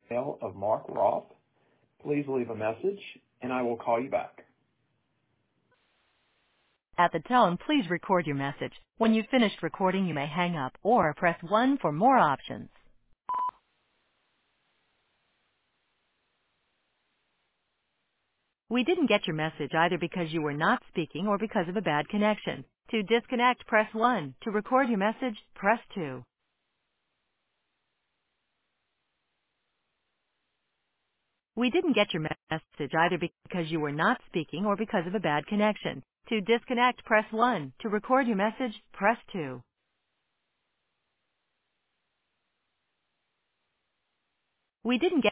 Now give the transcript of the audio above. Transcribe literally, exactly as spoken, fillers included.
voicemail of Mark Roth. Please leave a message, and I will call you back. At the tone, please record your message. When you've finished recording, you may hang up or press one for more options. We didn't get your message either because you were not speaking or because of a bad connection. To disconnect, press one. To record your message, press two. We didn't get your message either because you were not speaking or because of a bad connection. To disconnect, press one. To record your message, press two. We didn't get